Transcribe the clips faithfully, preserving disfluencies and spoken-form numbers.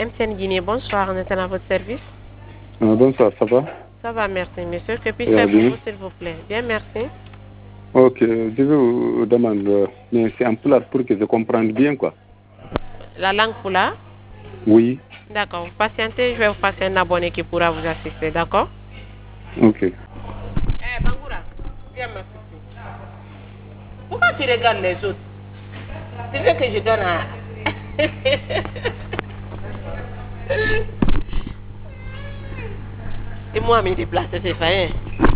M T N Guinée, bonsoir, on est à votre service. Ah, bonsoir, ça va? Ça va, merci, monsieur. Que puis-je faire pour vous, s'il vous plaît? Bien, merci. Ok, je vous demande, mais c'est en plat pour que je comprenne bien, quoi. La langue poula? Oui. D'accord, vous patientez, je vais vous passer un abonné qui pourra vous assister, d'accord? Ok. Eh, Bangoura, viens m'assister. Pourquoi tu regardes les autres? Tu veux que je donne à... Et moi, me déplacer, c'est fait.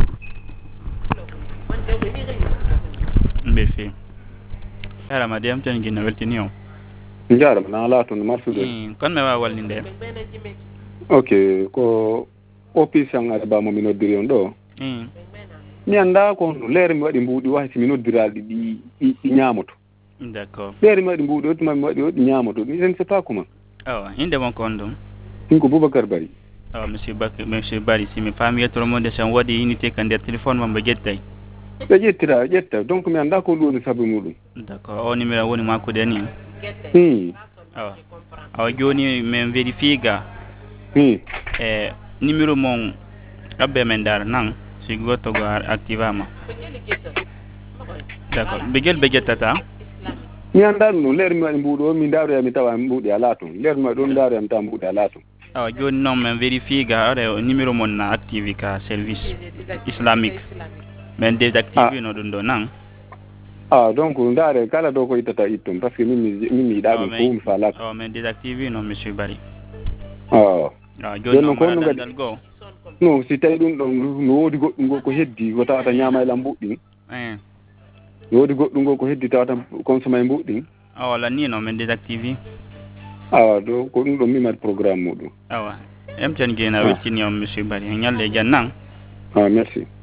Mbefi. Ara ma dem tan ginna weltini o. Njara na la ton marsude. Mm, kon me wa walninde. Ok, ko office ngare ba mo mino diri on do. Mm. Mi anda ko leer mi wadi mbudi wa si mino diraldi di di nyaamoto. D'accord. Leer mi wadi mbudi o mi wadi o nyaamoto. Ni je ne sais pas comment. Ah, inde mon kondum. Tinko Boubacar Bari. Ah, monsieur Bak monsieur Bari si mi fami to monde sen wadi unité kan der téléphone mamba jettay. Be jettira jetta donc mi anda ko lolu sabu mudum. D'accord. O numéro woni makko deni. Hmm. Ah. Ah, joni men vérifie ga. Hmm. Eh, numéro mon abbe men dar nan si goto go activama. D'accord. Begel begetata. Mi anda no leer mi wadi mbudi o mi daaro ya mi tawa mbudi ala ton. Leer mi don daaro ya mi tawa mbudi ala ton. Ah, joni non men vérifie ga are numéro mon na active ka service islamique. Men désactiver no dun do nan. Ah, donc ndare kala do ko itata itum parce que mimi mimi da dum ko mi fala. Oh, men désactiver no monsieur Bari. Ah. Ah, joni non ko no dal go. No, si tay dum don no wodi goddum go ko heddi ko tawata nyaama ila mbuddi. Eh. No wodi goddum go ko heddi tawata consommer mbuddi. Ah, wala ni no men désactiver. Ah, do ko dum do mi mat programme mudum. Ah, M T N Guinée weltini on monsieur Bari. Nyalle jannan. Ah, merci.